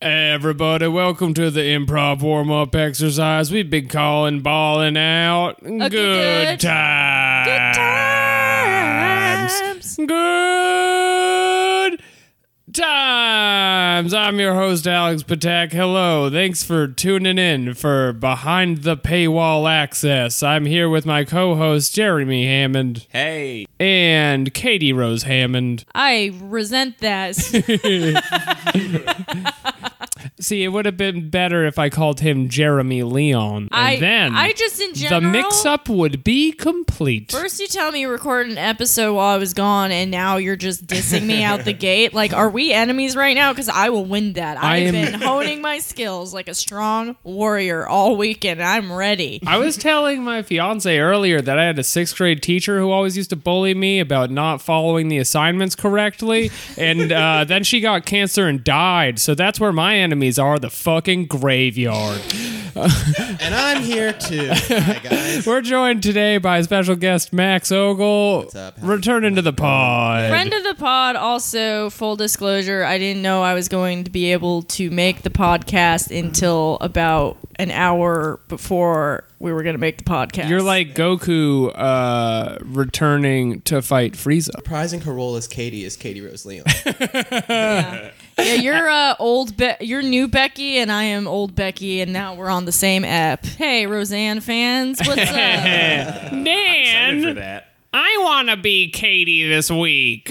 Everybody, welcome to the improv warm-up exercise. We've been calling balling out. Good times. Good times. Good times. I'm your host, Alex Patak. Hello. Thanks for tuning in for Behind the Paywall Access. I'm here with my co-host, Jeremy Hammond. Hey. And Katie Rose Hammond. I resent that. See, it would have been better if I called him Jeremy Leon. And then I just in general, the mix-up would be complete. First you tell me you recorded an episode while I was gone, and now you're just dissing me out the gate. Like, are we enemies right now? Because I will win that. I've been honing my skills like a strong warrior all weekend. I'm ready. I was telling my fiance earlier that I had a 6th grade teacher who always used to bully me about not following the assignments correctly, and then she got cancer and died. So that's where my enemies are, the fucking graveyard. And I'm here too. Hi, guys. We're joined today by special guest Max Ogle. What's up? Returning to the pod. Friend of the pod. Also, full disclosure, I didn't know I was going to be able to make the podcast until about an hour before we were going to make the podcast. You're like Goku returning to fight Frieza. Surprising her role as Katie Rose Leon. Yeah, you're you're new Becky, and I am old Becky, and now we're on the same app. Hey, Roseanne fans, what's up? Dan, For that. I want to be Katie this week.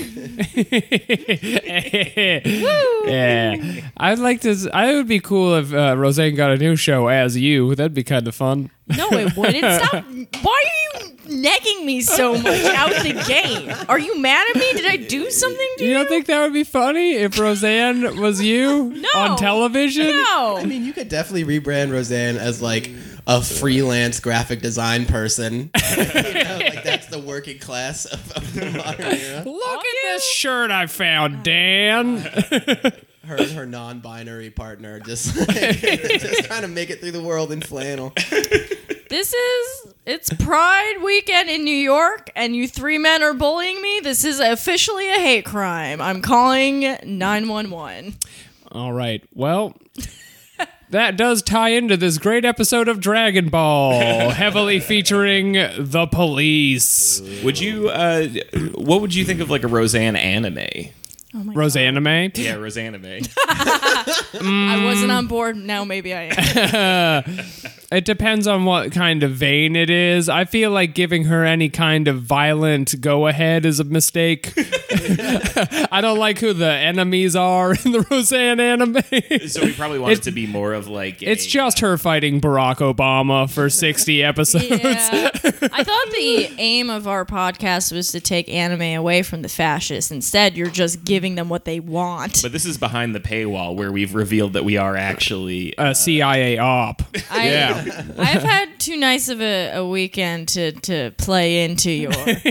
Yeah, I'd like to. I would be cool if Roseanne got a new show as you. That'd be kind of fun. No, it wouldn't. Stop. Why are you negging me so much out the gate? Are you mad at me? Did I do something to you? You don't think that would be funny if Roseanne was you on television? No. I mean, you could definitely rebrand Roseanne as like a freelance graphic design person. Like that's the working class of the modern era. Look at this shirt I found, Dan. Her and her non-binary partner just trying to make it through the world in flannel. It's Pride weekend in New York, and you 3 men are bullying me. This is officially a hate crime. I'm calling 911. All right. Well, that does tie into this great episode of Dragon Ball, heavily featuring the police. Would you, what would you think of like a Roseanne anime? Oh my Roseanne anime? Yeah, Roseanne anime. I wasn't on board. Now maybe I am. It depends on what kind of vein it is. I feel like giving her any kind of violent go-ahead is a mistake. I don't like who the enemies are in the Roseanne anime. So we probably want it to be more of like It's just her fighting Barack Obama for 60 episodes. Yeah. I thought the aim of our podcast was to take anime away from the fascists. Instead, you're just giving them what they want. But this is behind the paywall where we've revealed that we are actually A CIA op. Yeah. I've had too nice of a weekend to play into your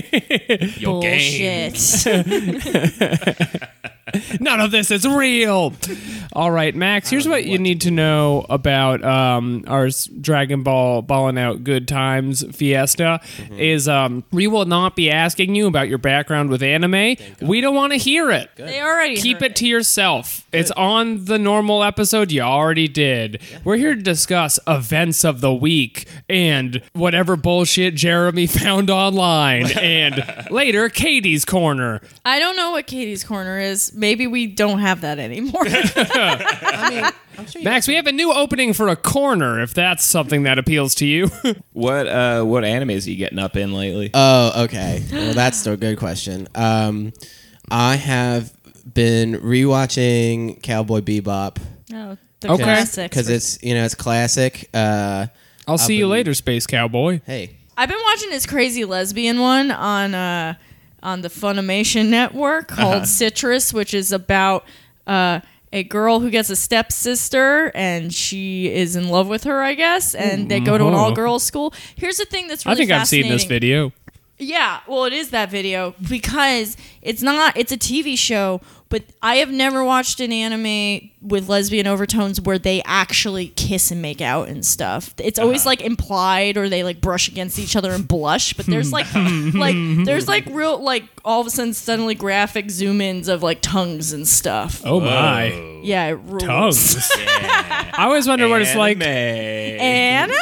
game. bullshit. None of this is real. All right, Max, here's what you need to know about our Dragon Ball Ballin' Out Good Times Fiesta is we will not be asking you about your background with anime. We don't want to hear it. They already Keep heard it to yourself. It's on the normal episode you already did. We're here to discuss events of the week and whatever bullshit Jeremy found online. And later, Katie's Corner. I don't know what Katie's Corner is. Maybe we don't have that anymore. I mean, I'm sure Max, we have a new opening for a corner, if that's something that appeals to you. What animes are you getting up in lately? Oh, okay. Well, that's a good question. I have been rewatching Cowboy Bebop. Oh, the Okay. classics. Because it's classic. I'll see you later, Space Cowboy. Hey. I've been watching this crazy lesbian one on the Funimation network called Citrus, which is about a girl who gets a stepsister and she is in love with her, I guess, and they go to an all-girls school. Here's the thing that's really I think I've seen this fascinating. video. Yeah, well, it is that video because it's a TV show, But I have never watched an anime with lesbian overtones where they actually kiss and make out and stuff. It's always like implied, or they like brush against each other and blush. But there's like there's like real like all of a sudden suddenly graphic zoom ins of like tongues and stuff. Oh my. Yeah, it rules. Tongues. Yeah. I always wonder what it's like. Anime.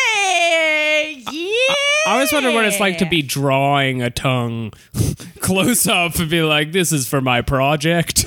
Yeah. I always wonder what it's like to be drawing a tongue close up and be like, this is for my project.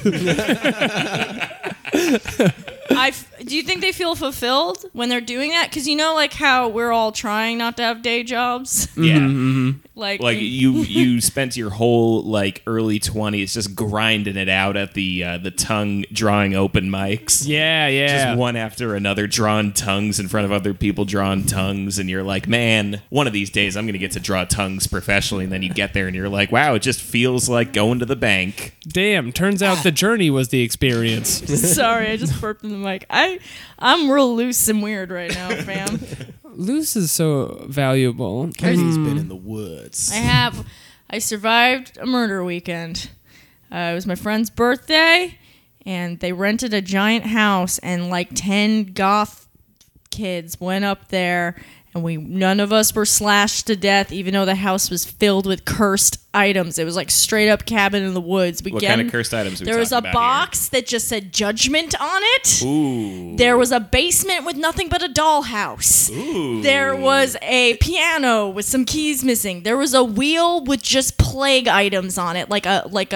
Do you think they feel fulfilled when they're doing that? Because you know, like how we're all trying not to have day jobs. Yeah. Like you spent your whole like early 20s just grinding it out at the tongue drawing open mics. Yeah. Just one after another, drawing tongues in front of other people, drawing tongues, and you're like, man, one of these days I'm gonna get to draw tongues professionally. And then you get there and you're like, wow, it just feels like going to the bank. Damn, turns out the journey was the experience. Sorry, I just burped in the mic. I'm real loose and weird right now, fam. Loose is so valuable. Kenzie's been in the woods. I survived a murder weekend. It was my friend's birthday, and they rented a giant house, and like 10 goth kids went up there, and none of us were slashed to death, even though the house was filled with cursed items. It was like straight up cabin in the woods. What kind of cursed items are we There was a talking about box that just said judgment on it. Ooh. There was a basement with nothing but a dollhouse. Ooh. There was a piano with some keys missing. There was a wheel with just plague items on it, like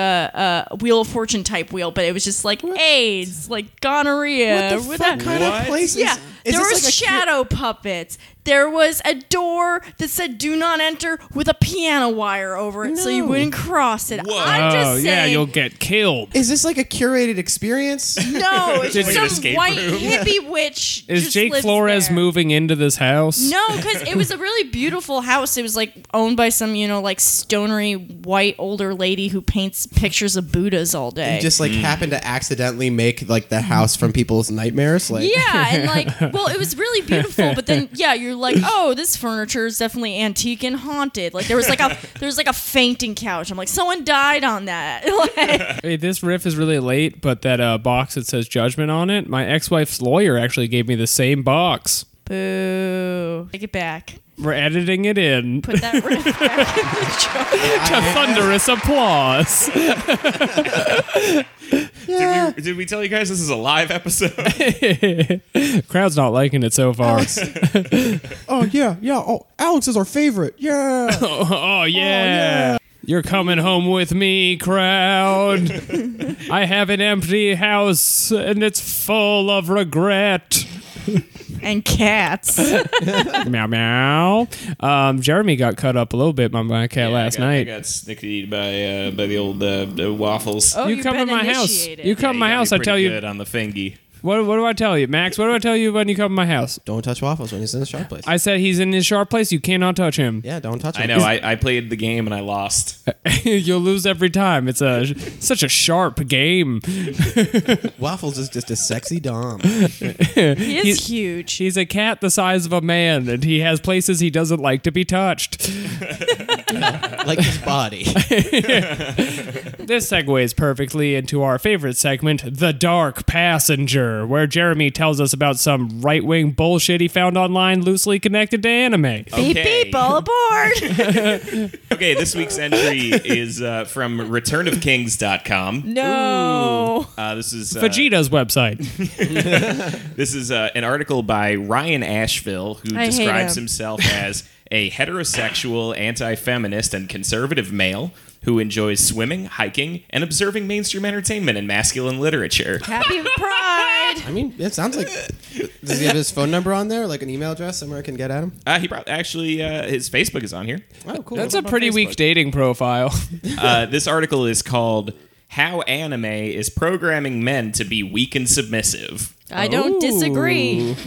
a Wheel of Fortune type wheel, but it was just like AIDS, like gonorrhea. What the fuck kind of place Yeah, is there this was like a shadow puppets. There was a door that said "Do not enter" with a piano wire over it, so you No. wouldn't cross it. Whoa. I'm just Oh, saying. yeah, you'll get killed. Is this like a curated experience? No, it's just Like an some escape white room. hippie witch. Is just Jake lives Flores there. moving into this house? No, because it was a really beautiful house. It was like owned by some, like stonery white older lady who paints pictures of Buddhas all day. You just like happen to accidentally make like the house from people's nightmares. Like, Yeah, and like, well, it was really beautiful, but then, yeah, you're like, oh, this furniture is definitely antique and haunted. Like, there was like a fainting couch. I'm like, someone died on that. Like, Hey, this riff is really late, but that box that says judgment on it, my ex-wife's lawyer actually gave me the same box. boo. Take it back. We're editing it in Put that riff back in the jar. to thunderous applause. Did we tell you guys this is a live episode? Crowd's not liking it so far. oh yeah. Oh, Alex is our favorite. Yeah. Oh, yeah. You're coming home with me, crowd. I have an empty house, and it's full of regret. And cats. Meow, meow. Jeremy got cut up a little bit by my cat last I night. got snicked by the old waffles. Oh, You you've come to been my house. initiated. You come to my house, I tell you. Good on the fingy. What do I tell you, Max? What do I tell you when you come to my house? Don't touch Waffles when he's in the sharp place. I said he's in his sharp place. You cannot touch him. Yeah, don't touch him. I know. I played the game and I lost. You'll lose every time. It's such a sharp game. Waffles is just a sexy dom. He is huge. He's a cat the size of a man, and he has places he doesn't like to be touched. Like his body. This segues perfectly into our favorite segment, The Dark Passenger, where Jeremy tells us about some right-wing bullshit he found online loosely connected to anime. Beep, Okay. beep, all aboard. Okay, this week's entry is from returnofkings.com. No. This is Vegeta's website. This is an article by Ryan Asheville, who I hate describes him. himself as a heterosexual, anti-feminist, and conservative male who enjoys swimming, hiking, and observing mainstream entertainment and masculine literature. Happy Pride. I mean, it sounds like. Does he have his phone number on there, like an email address somewhere I can get at him? He actually his Facebook is on here. Oh, cool. That's a pretty weak dating profile. This article is called "How Anime is Programming Men to Be Weak and Submissive." I don't disagree.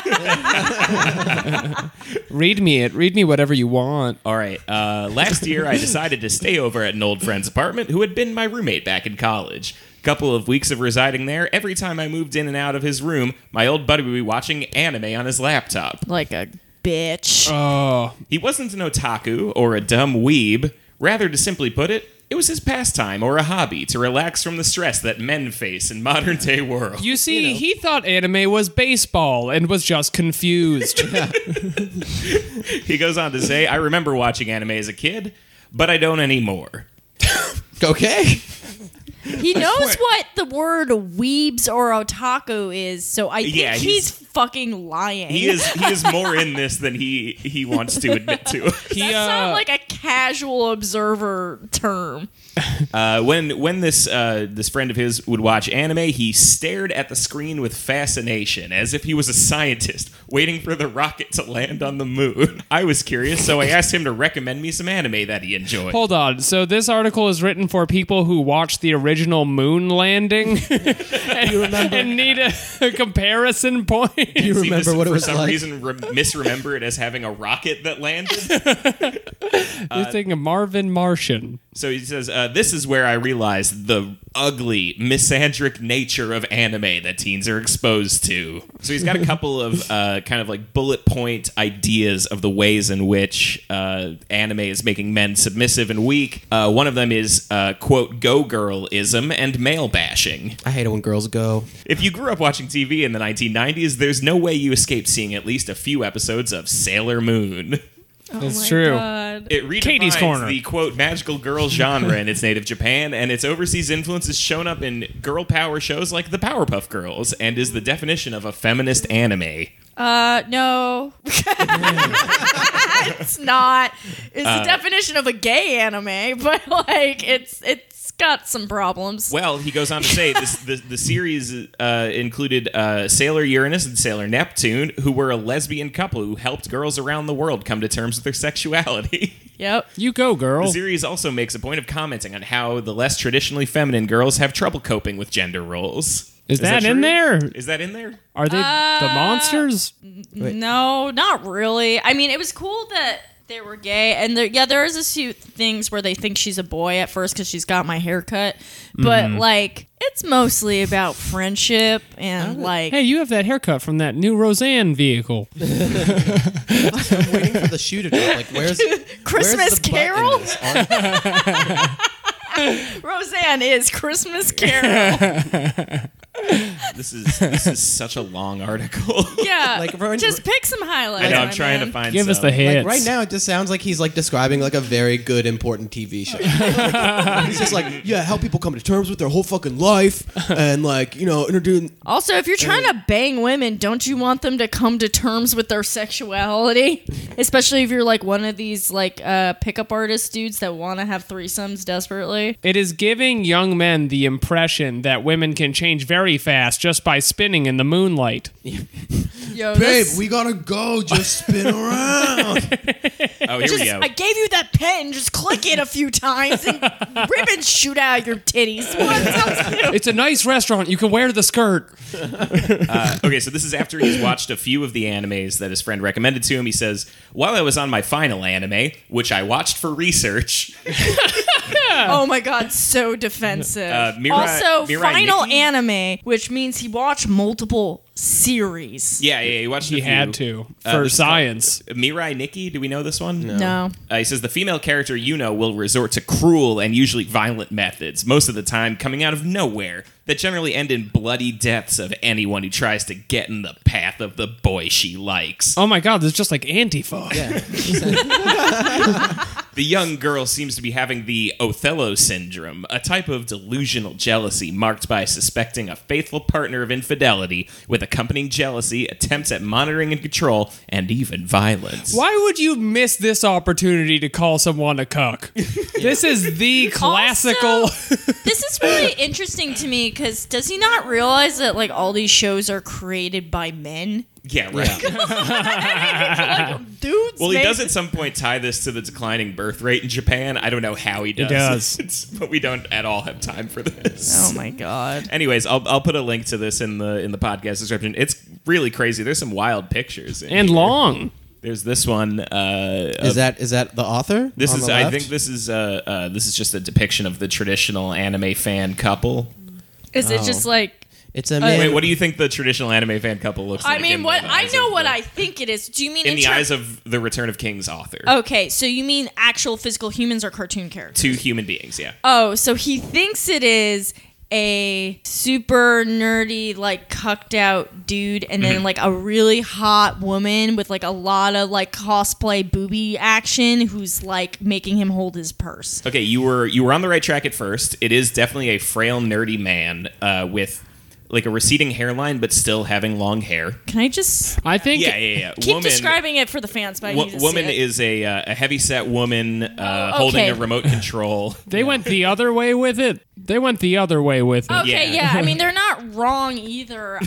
Read me whatever you want. All right. Last year, I decided to stay over at an old friend's apartment who had been my roommate back in college. Couple of weeks of residing there, every time I moved in and out of his room, my old buddy would be watching anime on his laptop. Like a bitch. Oh, He wasn't an otaku or a dumb weeb. Rather, to simply put it, It was his pastime or a hobby to relax from the stress that men face in modern-day world. You see, he thought anime was baseball and was just confused. He goes on to say, I remember watching anime as a kid, but I don't anymore. Okay. He knows what the word weebs or otaku is, so I think he's fucking lying. He is more in this than he wants to admit to. That sounds like a casual observer term. When this friend of his would watch anime, he stared at the screen with fascination, as if he was a scientist waiting for the rocket to land on the moon. I was curious, so I asked him to recommend me some anime that he enjoyed. Hold on. So this article is written for people who watched the original moon landing and need a comparison point. Do you remember what it was for some like? reason misremember it as having a rocket that landed? You're thinking of Marvin Martian. So he says, this is where I realized the ugly, misandric nature of anime that teens are exposed to. So he's got a couple of kind of like bullet point ideas of the ways in which anime is making men submissive and weak. One of them is, quote, go girl-ism and male bashing. I hate it when girls go. If you grew up watching TV in the 1990s, there's no way you escaped seeing at least a few episodes of Sailor Moon. That's Oh my true. God. It redefines Katie's Corner. the, quote, magical girl genre in its native Japan, and its overseas influence is shown up in girl power shows like the Powerpuff Girls, and is the definition of a feminist anime. No. It's not. It's the definition of a gay anime, but like it's got some problems. Well, he goes on to say the series included Sailor Uranus and Sailor Neptune, who were a lesbian couple who helped girls around the world come to terms with their sexuality. Yep. You go, girl. The series also makes a point of commenting on how the less traditionally feminine girls have trouble coping with gender roles. Is that in true? there? Is that in there? Are they the monsters? No, not really. I mean, it was cool that they were gay, and there is a few things where they think she's a boy at first because she's got my haircut, but like it's mostly about friendship and like. Hey, you have that haircut from that new Roseanne vehicle. I'm waiting for the shoe to drop. Like, where's Christmas where's the butt in Carol? this? Roseanne is Christmas Carol. This is such a long article. Yeah, Like, just pick some highlights. I know. I'm my trying man. to find. Give us some. the hits. Like right now, it just sounds like he's like describing like a very good, important TV show. He's just like, yeah, help people come to terms with their whole fucking life, and like, you know, introduce. Also, if you're trying to bang women, don't you want them to come to terms with their sexuality? Especially if you're like one of these like pickup artist dudes that want to have threesomes desperately. It is giving young men the impression that women can change very fast just by spinning in the moonlight. Yo, Babe, this- we gotta go. Just spin around. Oh, here we just, go. I gave you that pen. Just click it a few times, and ribbons shoot out of your titties. What? Sounds cute. It's a nice restaurant. You can wear the skirt. Okay, so this is after he's watched a few of the animes that his friend recommended to him. He says, while I was on my final anime, which I watched for research, Oh my god, so defensive. Also, Mirai final Nikki? anime, which means he watched multiple series. yeah, he watched He a few. had to for this is science. Mirai Nikki, do we know this one? No. He says the female character Yuno will resort to cruel and usually violent methods, most of the time coming out of nowhere, that generally end in bloody deaths of anyone who tries to get in the path of the boy she likes. Oh my god, this is just like Antifa. Yeah. The young girl seems to be having the Othello syndrome, a type of delusional jealousy marked by suspecting a faithful partner of infidelity with accompanying jealousy, attempts at monitoring and control, and even violence. Why would you miss this opportunity to call someone a cuck? This is the classical. Also, this is really interesting to me because does he not realize that like all these shows are created by men? Yeah, right. Like, dudes. Well, he make- does at some point tie this to the declining birth rate in Japan. I don't know how he does. does. But we don't at all have time for this. Oh my god. Anyways, I'll put a link to this in the podcast description. It's really crazy. There's some wild pictures in And here. long. There's this one. Is that the author? This on is. the I left? think this is just a depiction of the traditional anime fan couple. Is it just like It's a man. Wait, what do you think the traditional anime fan couple looks like? I mean, in what the I eyes know of what the- I think it is. Do you mean in the eyes of the Return of King's author? Okay, so you mean actual physical humans or cartoon characters? Two human beings, yeah. Oh, so he thinks it is a super nerdy, like cucked out dude, and then like a really hot woman with like a lot of like cosplay booby action who's like making him hold his purse. Okay, you were on the right track at first. It is definitely a frail, nerdy man with like a receding hairline, but still having long hair. Can I just I think Yeah. keep describing it for the fans? But I need to Woman see it. is a heavy-set woman okay. holding a remote control. they went the other way with it. They went the other way with it. Okay, Yeah. yeah. I mean, they're not wrong either.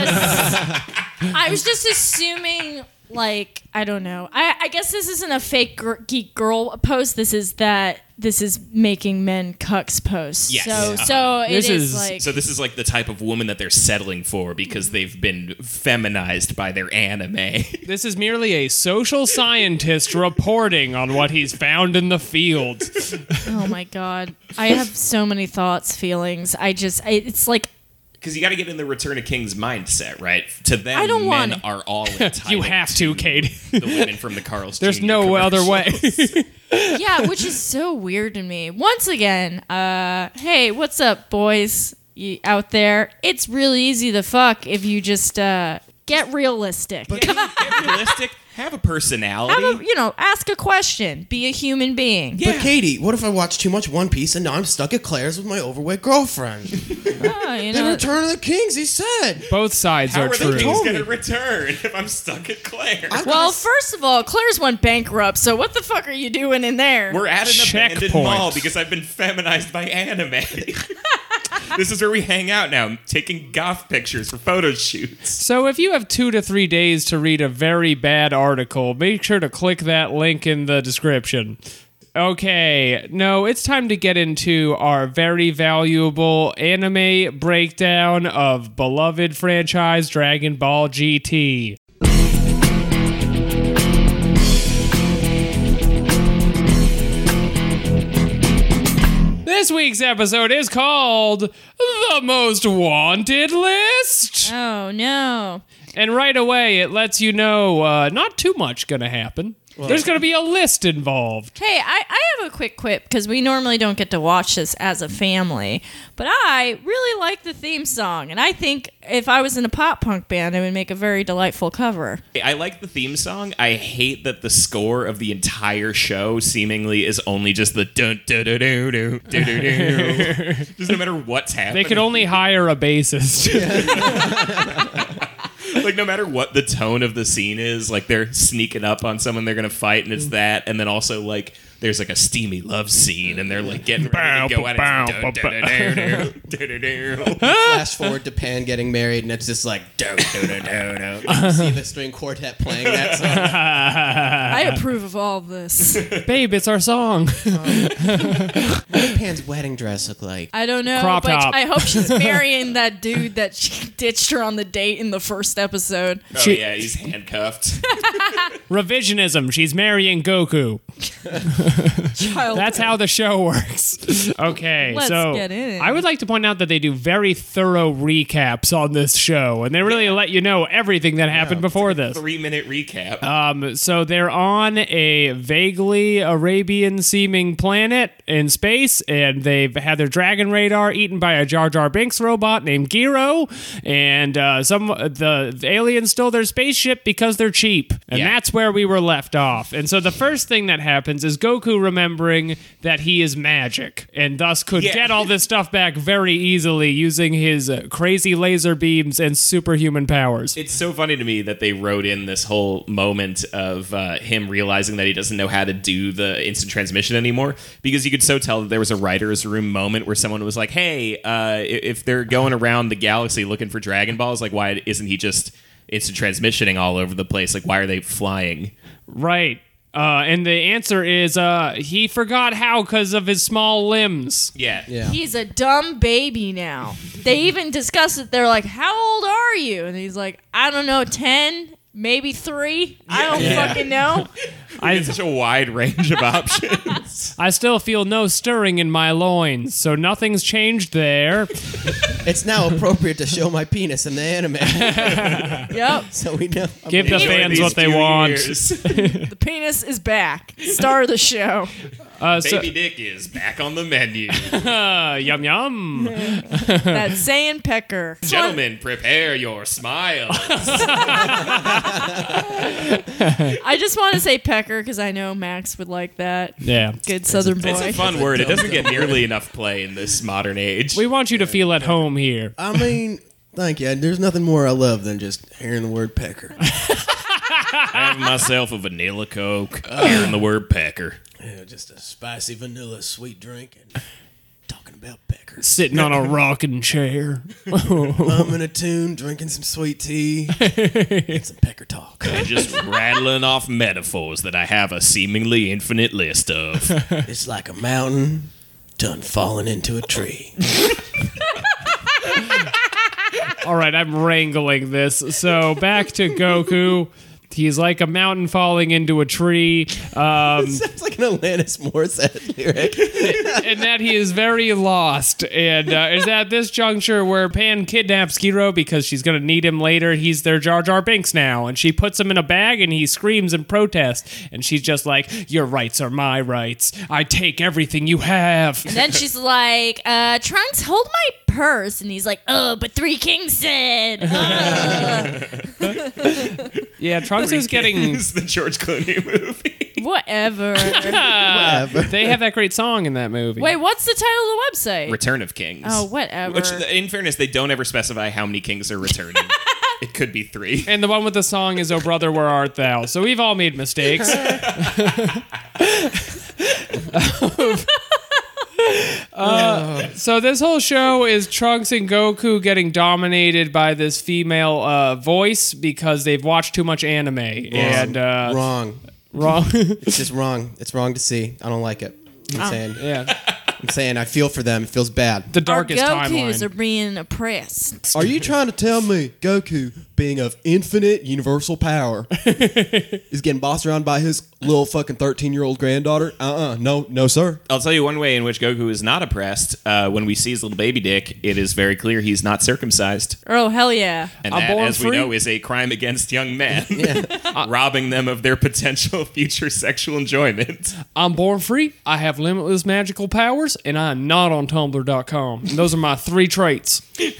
I was just assuming, like, I don't know. I guess this isn't a fake geek girl post. This is making men cucks post. Yes. So it This is is- like. So this is like the type of woman that they're settling for because they've been feminized by their anime. This is merely a social scientist reporting on what he's found in the field. Oh my god, I have so many thoughts, feelings. It's like Because you got to get in the Return of King's mindset, right? To them, I don't men want it. are all entitled. You have to, Katie. The women from the Carl's There's Jr. no other way. commercials. yeah, which is so weird to me. Once again, hey, what's up, boys out there? It's really easy to fuck if you just get realistic. Get realistic. Have a personality. Ask a question. Be a human being. Yeah. But Katie, what if I watch too much One Piece and now I'm stuck at Claire's with my overweight girlfriend? Oh, The Return of the Kings, he said. Both sides How are are the true. Kings going to return if I'm stuck at Claire? Well, first of all, Claire's went bankrupt, so what the fuck are you doing in there? We're at an abandoned Checkpoint. mall because I've been feminized by anime. This is where we hang out now, taking goth pictures for photo shoots. So if you have 2 to 3 days to read a very bad article, make sure to click that link in the description. Okay, no, it's time to get into our very valuable anime breakdown of beloved franchise Dragon Ball GT. This week's episode is called The Most Wanted List. Oh, no. And right away, it lets you know not too much going to happen. There's going to be a list involved. Hey, I have a quick quip because we normally don't get to watch this as a family, but I really like the theme song, and I think if I was in a pop punk band, it would make a very delightful cover. I like the theme song. I hate that the score of the entire show seemingly is only just the dun dun dun dun dun dun dun dun. Just no matter what's happening. They could only hire a bassist. Like, no matter what the tone of the scene is, like, they're sneaking up on someone they're gonna fight, and it's that, and then also, like, there's, like, a steamy love scene, and they're, like, getting ready to go at it. Flash forward to Pan getting married, and it's just like, do, do, do, do, do. You see the string quartet playing that song. I approve of all of this. Babe, it's our song. What did Pan's wedding dress look like? I don't know, Crop but top. I hope she's marrying that dude that she ditched her on the date in the first episode. Oh, yeah, he's handcuffed. Revisionism. She's marrying Goku. Child. That's how the show works. Okay, Let's so get in. I would like to point out that they do very thorough recaps on this show, and they really let you know everything that happened before this. 3-minute recap. So they're on a vaguely Arabian-seeming planet in space, and they've had their dragon radar eaten by a Jar Jar Binks robot named Giro, and the aliens stole their spaceship because they're cheap, and Yeah. that's where we were left off. And so the first thing that happens is Goku remembering that he is magic, and thus could Yeah. get all this stuff back very easily using his crazy laser beams and superhuman powers. It's so funny to me that they wrote in this whole moment of him realizing that he doesn't know how to do the instant transmission anymore, because you could so tell that there was a writer's room moment where someone was like, hey, if they're going around the galaxy looking for Dragon Balls, like, why isn't he just instant transmissioning all over the place? Like, why are they flying? Right. And the answer is he forgot how because of his small limbs. Yeah. He's a dumb baby now. They even discuss it. They're like, how old are you? And he's like, I don't know, 10? maybe 3. I don't fucking know. It's such a wide range of options. I still feel no stirring in my loins, so nothing's changed there. It's now appropriate to show my penis in the anime, Yep. so we know. Give the Enjoy fans these what they few want. years. The penis is back. Star of the show. Baby dick is back on the menu. Yum yum. That's saying pecker. Gentlemen, prepare your smiles. I just want to say pecker because I know Max would like that. Yeah. Good Southern boy. It's a fun word. It doesn't get nearly enough play in this modern age. We want you to feel at home here. I mean, thank you. There's nothing more I love than just hearing the word pecker. I have myself a vanilla Coke, hearing the word pecker. Yeah, just a spicy vanilla sweet drink and talking about pecker. Sitting on a rocking chair. Humming a tune, drinking some sweet tea, and some pecker talk. And just rattling off metaphors that I have a seemingly infinite list of. It's like a mountain done falling into a tree. All right, I'm wrangling this. So back to Goku. He's like a mountain falling into a tree. Sounds like an Alanis Morissette lyric. And that he is very lost, and is at this juncture where Pan kidnaps Kiro because she's going to need him later. He's their Jar Jar Binks now, and she puts him in a bag, and he screams in protest, and she's just like, your rights are my rights. I take everything you have. And then she's like, Trunks, hold my purse. And he's like, oh, but 3 Kings said. Yeah, Trunks is getting... It's the George Clooney movie. Whatever. Whatever. They have that great song in that movie. Wait, what's the title of the website? Return of Kings. Oh, whatever. Which, in fairness, they don't ever specify how many kings are returning. It could be 3. And the one with the song is "Oh Brother, Where Art Thou?" So we've all made mistakes. So this whole show is Trunks and Goku getting dominated by this female voice because they've watched too much anime. And Wrong. wrong. It's just wrong. It's wrong to see. I don't like it. I'm saying. Yeah, I'm saying I feel for them. It feels bad. the Our darkest Gokus timeline. are being oppressed. Are you trying to tell me Goku, being of infinite universal power, is getting bossed around by his little fucking 13-year-old granddaughter? No, sir. I'll tell you one way in which Goku is not oppressed. When we see his little baby dick, it is very clear he's not circumcised. Oh, hell yeah. And I'm that, born as we free. know, is a crime against young men, robbing them of their potential future sexual enjoyment. I'm born free. I have limitless magical powers, and I'm not on Tumblr.com. And those are my 3 traits.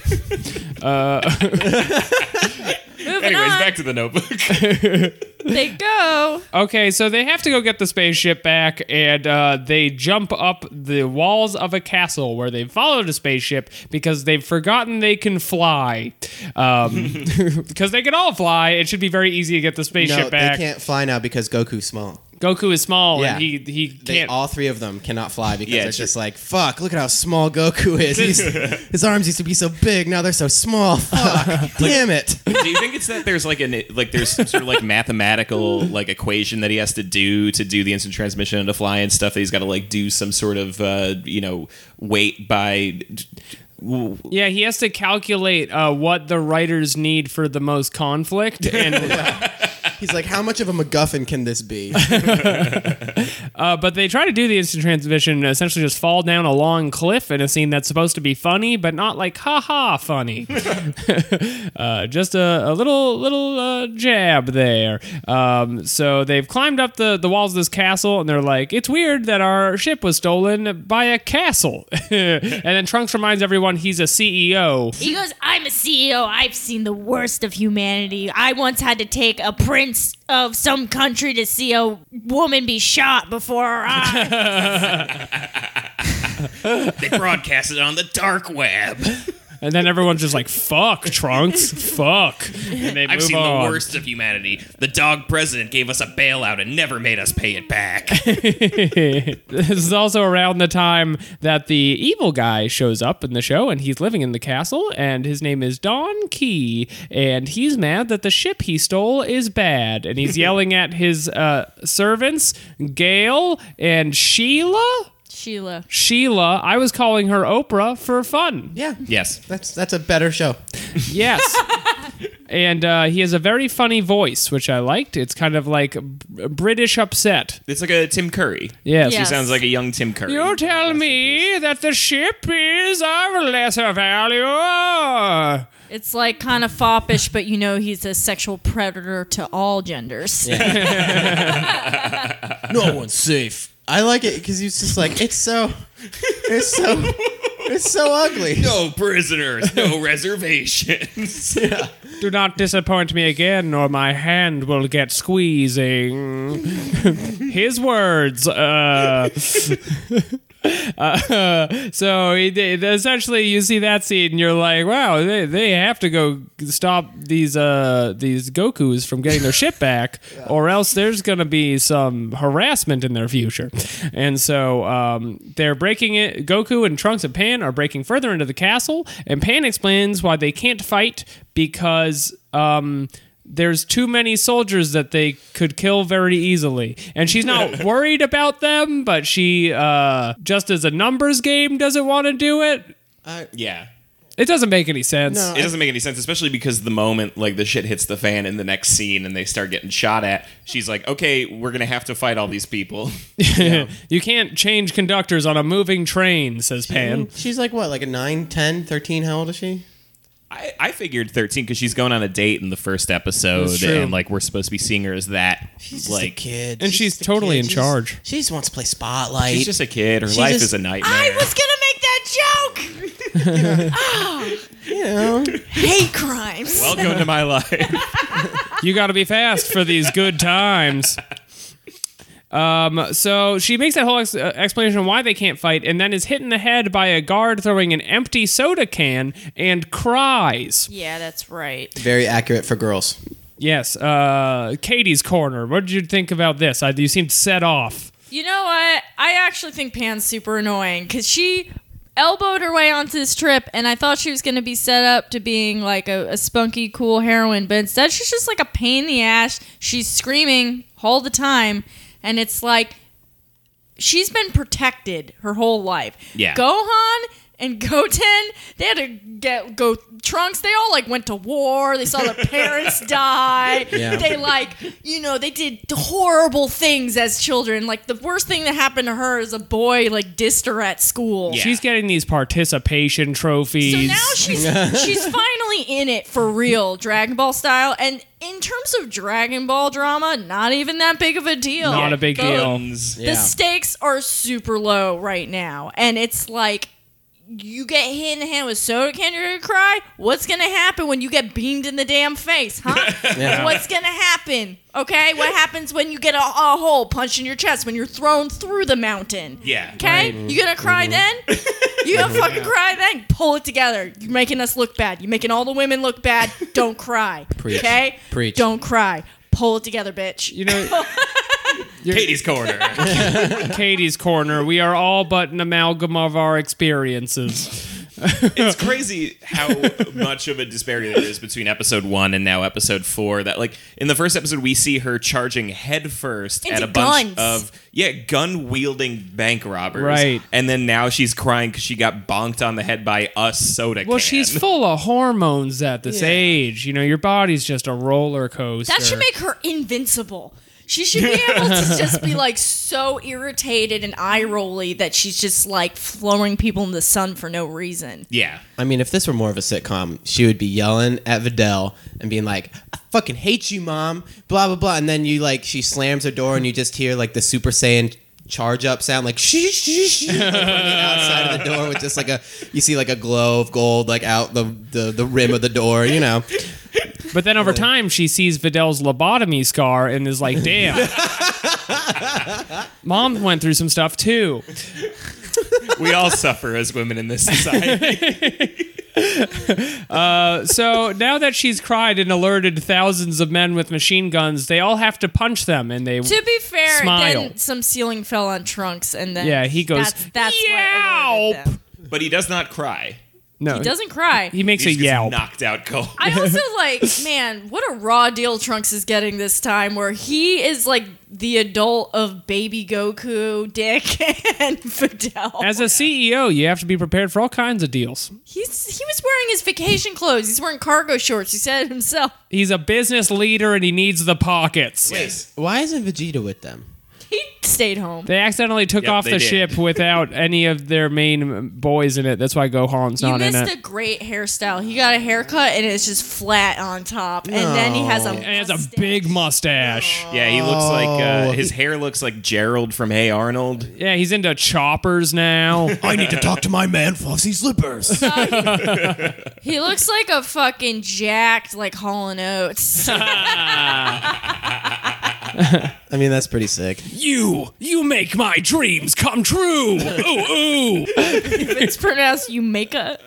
Moving Anyways, on. back to the Notebook. They go. Okay, so they have to go get the spaceship back, and they jump up the walls of a castle where they've followed a spaceship because they've forgotten they can fly. Because they can all fly, it should be very easy to get the spaceship No, back. they can't fly now because Goku's small. Goku is small, Yeah. and he can't. All 3 of them cannot fly because Yeah, it's just like, fuck, look at how small Goku is. His arms used to be so big, now they're so small. Fuck, damn it. Do you think it's that there's there's some sort of like mathematical like equation that he has to do the instant transmission and to fly and stuff that he's got to like do some sort of weight by. Yeah, he has to calculate what the writers need for the most conflict, and He's like, how much of a MacGuffin can this be? but they try to do the instant transmission and essentially just fall down a long cliff in a scene that's supposed to be funny, but not like ha funny. Just a little jab there. So they've climbed up the walls of this castle, and they're like, it's weird that our ship was stolen by a castle. And then Trunks reminds everyone he's a CEO. He goes, I'm a CEO. I've seen the worst of humanity. I once had to take a prince of some country to see a woman be shot before our eyes. They broadcast it on the dark web. And then everyone's just like, fuck, Trunks, fuck. And they I've move seen on. the worst of humanity. The dog president gave us a bailout and never made us pay it back. This is also around the time that the evil guy shows up in the show, and he's living in the castle, and his name is Don Key, and he's mad that the ship he stole is bad, and he's yelling at his servants, Gail and Sheila. Sheila, I was calling her Oprah for fun. Yeah. Yes. That's a better show. Yes. And he has a very funny voice, which I liked. It's kind of like British upset. It's like a Tim Curry. Yes. He Yes. sounds like a young Tim Curry. You tell me that the ship is of lesser value. It's like kind of foppish, but you know he's a sexual predator to all genders. No one's safe. I like it because he's just like it's so ugly. No prisoners, no reservations. Do not disappoint me again, or my hand will get squeezing. His words. So essentially, you see that scene, and you're like, "Wow, they have to go stop these Gokus from getting their ship back, or else there's gonna be some harassment in their future." And so they're breaking it. Goku and Trunks and Pan are breaking further into the castle, and Pan explains why they can't fight because there's too many soldiers that they could kill very easily. And she's not worried about them, but she, just as a numbers game, doesn't want to do it. Yeah. It doesn't make any sense. No. It doesn't make any sense, especially because the moment like the shit hits the fan in the next scene and they start getting shot at, she's like, okay, we're going to have to fight all these people. You can't change conductors on a moving train, says Pan. She's like what, like a 9, 10, 13? How old is she? I figured 13 because she's going on a date in the first episode, That's true. and like we're supposed to be seeing her as that. She's like just a kid. And she's just a totally kid. in charge. She just wants to play Spotlight. she's just a kid. Her She life just- is a nightmare. I was gonna make that joke. you know. Hate crimes. Welcome to my life. You got to be fast for these good times. So she makes that whole explanation of why they can't fight, and then is hit in the head by a guard throwing an empty soda can and cries. Yeah, that's right. Very accurate for girls. Yes. Katie's corner. What did you think about this? You seemed set off. You know what? I actually think Pan's super annoying because she elbowed her way onto this trip, and I thought she was going to be set up to being like a spunky, cool heroine, but instead she's just like a pain in the ass. She's screaming all the time, and it's like she's been protected her whole life. Yeah. Gohan and Goten, they had to go Trunks, they all like went to war. They saw their parents die. Yeah. They they did horrible things as children. Like the worst thing that happened to her is a boy like dissed her at school. Yeah. She's getting these participation trophies. So now she's finally in it for real, Dragon Ball style. And in terms of Dragon Ball drama, not even that big of a deal. Not a big deal. The stakes are super low right now, and it's like you get hit in the hand with soda can, you're gonna cry. What's gonna happen when you get beamed in the damn face, huh? Yeah. What's gonna happen? Okay, what happens when you get a hole punched in your chest when you're thrown through the mountain? Yeah. Okay, you gonna cry then? You gonna fucking cry then? Pull it together. You're making us look bad. You're making all the women look bad. Don't cry. Preach. Okay? Preach. Don't cry. Pull it together, bitch. You know, Katie's corner. Katie's corner. We are all but an amalgam of our experiences. It's crazy how much of a disparity there is between episode 1 and now episode 4. That like in the first episode we see her charging headfirst at Into a bunch guns. of gun wielding bank robbers, Right. And then now she's crying because she got bonked on the head by a soda can. Well, she's full of hormones at this Yeah. age. You know, your body's just a roller coaster. That should make her invincible. She should be able to just be like so irritated and eye rolly that she's just like throwing people in the sun for no reason. Yeah. I mean, if this were more of a sitcom, she would be yelling at Videl and being like, "I fucking hate you, mom," blah blah blah, and then she slams her door and you just hear like the Super Saiyan charge up sound, like shh shh shh, like, from the outside of the door with just like you see like a glow of gold like out the rim of the door, you know. But then over time, she sees Videl's lobotomy scar and is like, damn. Mom went through some stuff too. We all suffer as women in this society. So now that she's cried and alerted thousands of men with machine guns, they all have to punch them, and they To be fair, Smile. then some ceiling fell on Trunks, and then Yeah, he goes, That's "Yelp!" what alerted them. But he does not cry. No, He doesn't cry. He makes He's a just yelp. knocked out cold. I also like, man, what a raw deal Trunks is getting this time, where he is like the adult of Baby Goku, Dick, and Fidel. As a CEO, you have to be prepared for all kinds of deals. He was wearing his vacation clothes. He's wearing cargo shorts. He said it himself. He's a business leader and he needs the pockets. Yes. Why isn't Vegeta with them? He stayed home. They accidentally took Yep, off they the did. ship without any of their main boys in it. That's why Gohan's You not in missed it. a great hairstyle. He got a haircut and it's just flat on top, and then he has a And he has a mustache. big mustache. Yeah, he looks like Oh. his hair looks like Gerald from Hey Arnold. Yeah, he's into choppers now. I need to talk to my man, Flossy Slippers. He looks like a fucking jacked like Hall & Oates. I mean, that's pretty sick. You make my dreams come true. Ooh, ooh. It's pronounced Yumeka.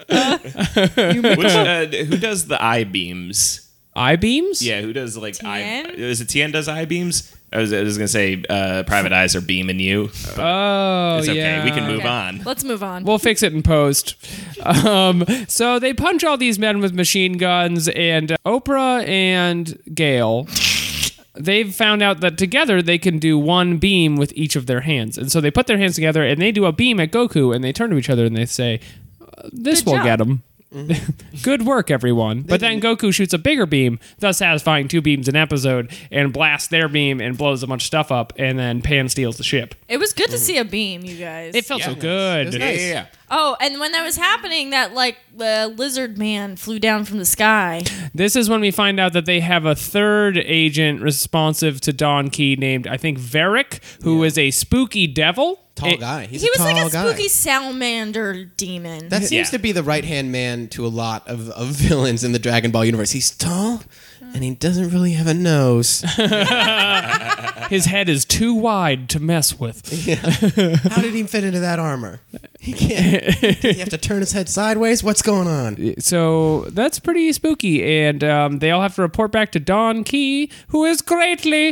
Who does the eye beams? Eye beams? Yeah, who does like Tien? Is it Tien does eye beams? I was gonna say private eyes are beaming you. Oh, It's okay. yeah. We can move Okay, on. let's move on. We'll fix it in post. So they punch all these men with machine guns, and Oprah and Gale, they've found out that together they can do one beam with each of their hands. And so they put their hands together and they do a beam at Goku, and they turn to each other and they say, this Good will job. get him. Good work, everyone. But then Goku shoots a bigger beam, thus satisfying 2 beams an episode, and blasts their beam and blows a bunch of stuff up, and then Pan steals the ship. It was good to see a beam, you guys. It felt so It good. was Yeah, nice. yeah, yeah. Oh, and when that was happening, that like lizard man flew down from the sky. This is when we find out that they have a third agent responsive to Don Key named, I think, Varric, who is a spooky devil. Tall It- guy. He's He a was tall like a guy. spooky salamander demon. That seems Yeah. to be the right-hand man to a lot of villains in the Dragon Ball universe. He's tall, and he doesn't really have a nose. His head is too wide to mess with. How did he fit into that armor? He can't. Does he have to turn his head sideways? What's going on? So that's pretty spooky. And they all have to report back to Don Key, who is greatly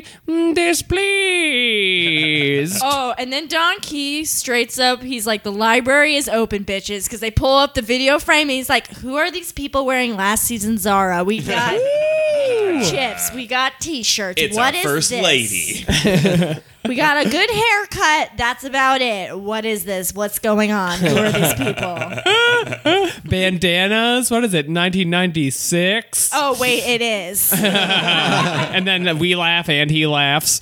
displeased. Oh, and then Don Key straights up. He's like, the library is open, bitches, because they pull up the video frame and he's like, who are these people wearing last season's Zara? We got chips. We got t-shirts. It's What our is first this? lady. We got a good haircut. That's about it. What is this? What's going on? Who are these people? Bandanas. What is it? 1996. Oh, wait, it is. And then we laugh and he laughs.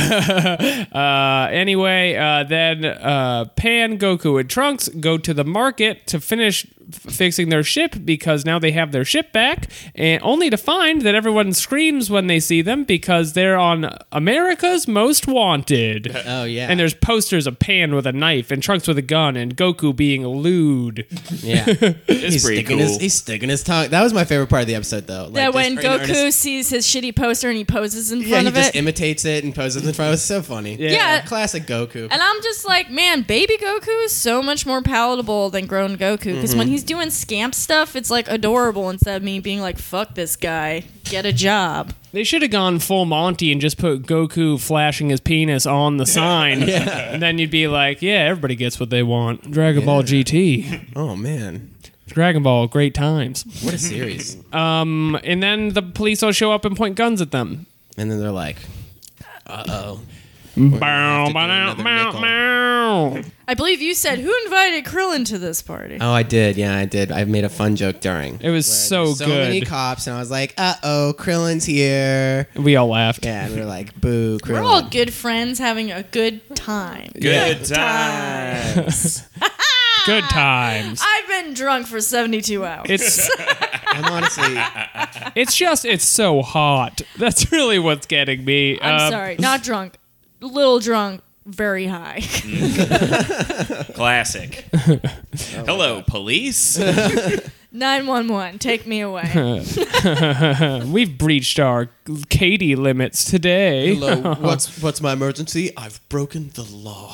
Anyway, then Pan, Goku, and Trunks go to the market to finish fixing their ship because now they have their ship back, and only to find that everyone screams when they see them because they're on America's Most Wanted. Oh yeah. And there's posters of Pan with a knife and Trunks with a gun and Goku being lewd. yeah. It's pretty cool. He's sticking his tongue. That was my favorite part of the episode, though. Like, That when just in Goku earnest- sees his shitty poster and he poses in yeah, front he of just it. imitates it and poses in front. It was so funny. Yeah. Classic Goku. And I'm just like, man, baby Goku is so much more palatable than grown Goku. Because when he's doing scamp stuff, it's like adorable instead of me being like, fuck this guy, get a job. They should have gone full Monty and just put Goku flashing his penis on the sign. And then you'd be like, yeah, everybody gets what they want. Dragon Ball GT. Oh man, Dragon Ball, great times. what a series! And then the police all show up and point guns at them. And then they're like, "Uh oh." Bow, bow, bow, bow. I believe you said, who invited Krillin to this party? Oh, I did. Yeah, I did. I made a fun joke during. It was so So many good. cops, and I was like, "Uh oh, Krillin's here." We all laughed. Yeah, and we were like, "Boo, Krillin." We're all good friends having a good time. Good times. Good times. I've been drunk for 72 hours. It's I'm honestly, it's so hot. That's really what's getting me. I'm sorry, not drunk. Little drunk, very high. Classic. Hello, police. 911, take me away. We've breached our Katie limits today. hello. What's my emergency? I've broken the law.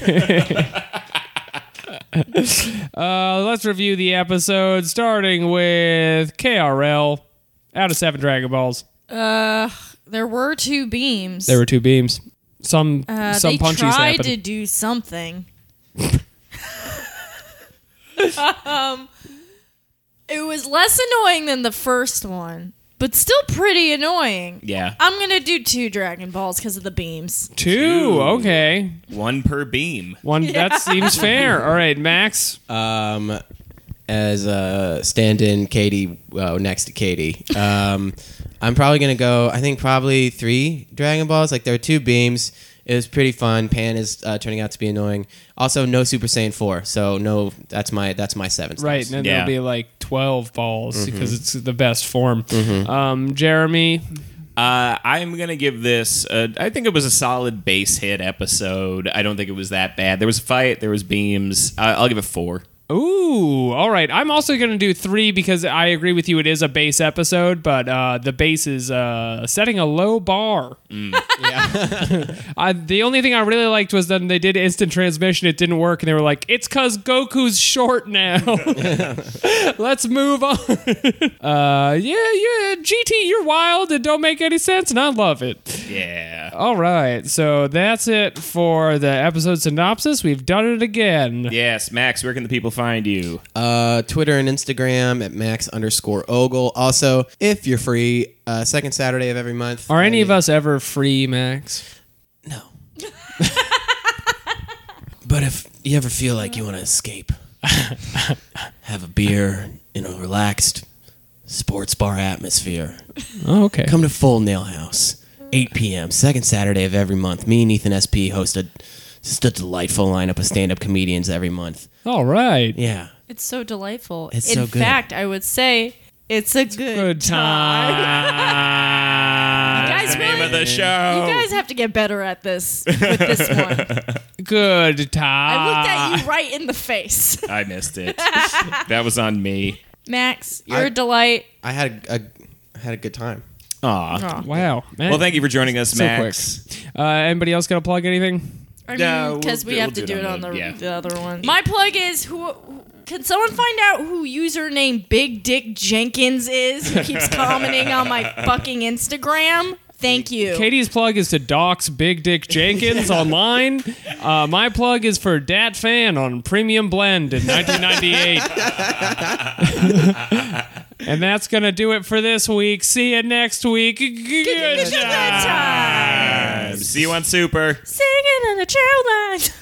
Let's review the episode, starting with KRL. Out of 7 Dragon Balls, There were 2 beams. there were 2 beams. Some they punchies tried happened. to do something. It was less annoying than the first one, but still pretty annoying. Yeah. I'm going to do 2 Dragon Balls because of the beams. 2. Okay. 1 per beam. 1. That seems fair. All right, Max. As a stand-in Katie, next to Katie, I'm probably gonna go. I think probably 3 Dragon Balls. Like there are 2 beams. It was pretty fun. Pan is turning out to be annoying. Also, no Super Saiyan 4. So no, that's my 7 stars. Right, and then Yeah. there'll be like 12 balls because it's the best form. Jeremy. I'm going to give this, I think it was a solid base hit episode. I don't think it was that bad. There was a fight, there was beams. I'll give it 4. Ooh, all right. I'm also going to do 3 because I agree with you. It is a base episode, but the base is setting a low bar. The only thing I really liked was that they did instant transmission. It didn't work, and they were like, "It's because Goku's short now. Let's move on." Yeah, GT, you're wild and don't make any sense, and I love it. Yeah. All right, so that's it for the episode synopsis. We've done it again. Yes, Max, where can the people find you? Twitter and Instagram at Max_Ogle. Also, if you're free, second Saturday of every month. Are any of us ever free, Max? No. But if you ever feel like you want to escape, have a beer in a relaxed sports bar atmosphere, Oh, okay. come to Full Nail House, 8 p.m., second Saturday of every month. Me and Ethan SP host just a delightful lineup of stand-up comedians every month. All right. Yeah. It's so delightful. It's In so good. fact, I would say it's a Good time. guys the name really- of the show. You guys have to get better at this with this one. Good time. I looked at you right in the face. I missed it. That was on me. Max, you're a delight. I had a good time. Aw. Aw. Wow. Man. Well, thank you for joining us, So Max. Anybody else got to plug anything? No, Because we'll we have do to do it on the, yeah. the other one. My plug is who. Can someone find out who username Big Dick Jenkins is? Who keeps commenting on my fucking Instagram? Thank you. Katie's plug is to dox Big Dick Jenkins online. My plug is for Dat Fan on Premium Blend in 1998. And that's going to do it for this week. See you next week. Good Good time. See you on Super. Singing in the trail line.